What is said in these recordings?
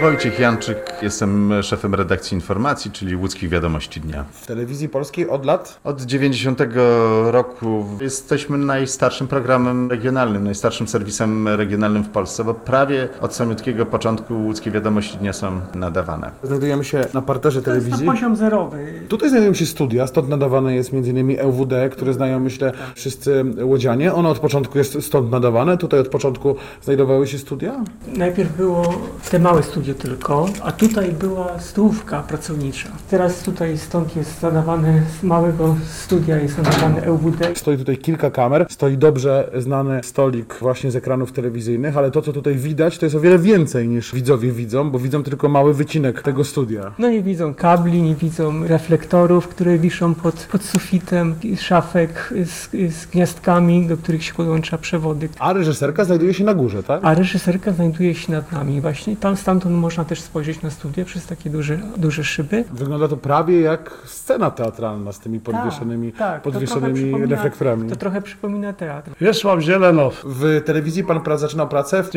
Wojciech Janczyk, jestem szefem redakcji informacji, czyli Łódzkich Wiadomości Dnia. W Telewizji Polskiej od lat? Od 90 roku jesteśmy najstarszym programem regionalnym, najstarszym serwisem regionalnym w Polsce, bo prawie od samiutkiego początku Łódzkie Wiadomości Dnia są nadawane. Znajdujemy się na parterze telewizji. To jest na poziom zerowy. Tutaj znajdują się studia, stąd nadawane jest m.in. EWD, które znają, myślę, wszyscy łodzianie. Ono od początku jest stąd nadawane, tutaj od początku znajdowały się studia? Najpierw było te małe studio tylko, a tutaj była stołówka pracownicza. Teraz tutaj stąd jest nadawane, z małego studia jest nadawane EWD. Stoi tutaj kilka kamer, stoi dobrze znany stolik właśnie z ekranów telewizyjnych, ale to, co tutaj widać, to jest o wiele więcej niż widzowie widzą, bo widzą tylko mały wycinek tego studia. No nie widzą kabli, nie widzą reflektorów, które wiszą pod sufitem, szafek z gniazdkami, do których się podłącza przewody. A reżyserka znajduje się na górze, tak? A reżyserka znajduje się nad nami właśnie. Stamtąd można też spojrzeć na studio przez takie duże szyby. Wygląda to prawie jak scena teatralna z tymi podwieszonymi reflektorami. To trochę przypomina teatr. Wiesław Zielenow. W telewizji pan zaczynał pracę. W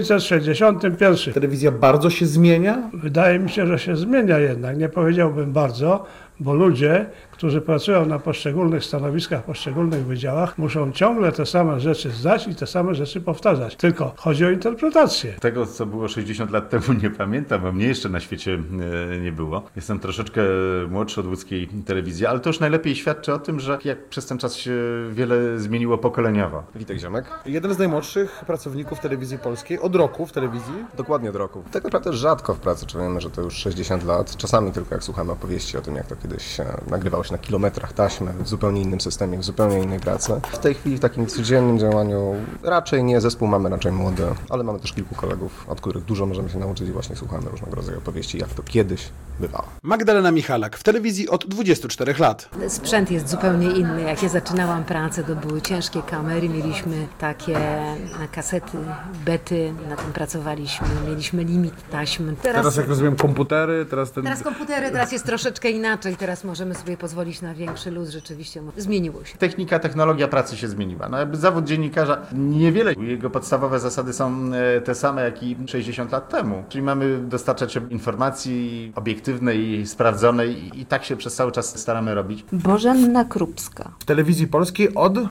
1961. Telewizja bardzo się zmienia. Wydaje mi się, że się zmienia jednak. Nie powiedziałbym bardzo, bo ludzie, którzy pracują na poszczególnych stanowiskach, poszczególnych wydziałach, muszą ciągle te same rzeczy zdać i te same rzeczy powtarzać. Tylko chodzi o interpretację. Tego, co było 60 lat temu, nie pamiętam, bo mnie jeszcze na świecie nie było. Jestem troszeczkę młodszy od łódzkiej telewizji, ale to już najlepiej świadczy o tym, że jak przez ten czas się wiele zmieniło pokoleniowo. Witek Ziomek. Jeden z najmłodszych pracowników telewizji polskiej, od roku w telewizji. Dokładnie od roku. Tak naprawdę rzadko w pracy czujemy, że to już 60 lat. Czasami tylko jak słuchamy opowieści o tym, jak to kiedyś nagrywało się na kilometrach taśmy, w zupełnie innym systemie, w zupełnie innej pracy. W tej chwili w takim codziennym działaniu raczej nie, zespół mamy raczej młody, ale mamy też kilku kolegów, od których dużo możemy się nauczyć i właśnie słuchamy różnego rodzaju opowieści, jak to kiedyś bywało. Magdalena Michalak w telewizji od 24 lat. Sprzęt jest zupełnie inny. Jak ja zaczynałam pracę, to były ciężkie kamery, mieliśmy takie kasety, bety, na tym pracowaliśmy, mieliśmy limit taśmy. Teraz jak rozumiem komputery, teraz komputery, teraz jest troszeczkę inaczej, teraz możemy sobie pozwolić na większy luz, rzeczywiście zmieniło się. Technika, technologia pracy się zmieniła. No jakby zawód dziennikarza niewiele, jego podstawowe zasady są te same jak i 60 lat temu. Czyli mamy dostarczać informacji obiektywnej, sprawdzonej i tak się przez cały czas staramy robić. Bożenna Krupska. w telewizji polskiej od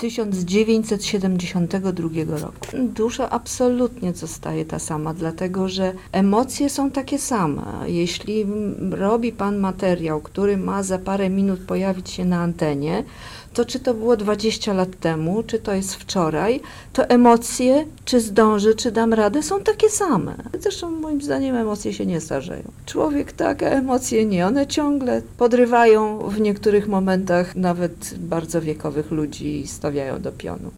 1972 roku. Dusza absolutnie zostaje ta sama, dlatego że emocje są takie same. Jeśli robi pan materiał, który ma za parę minut pojawić się na antenie, to czy to było 20 lat temu, czy to jest wczoraj, to emocje, czy zdąży, czy dam radę, są takie same. Zresztą moim zdaniem emocje się nie starzeją. Człowiek tak, a emocje nie. One ciągle podrywają w niektórych momentach nawet bardzo wiekowych ludzi i stawiają do pionu.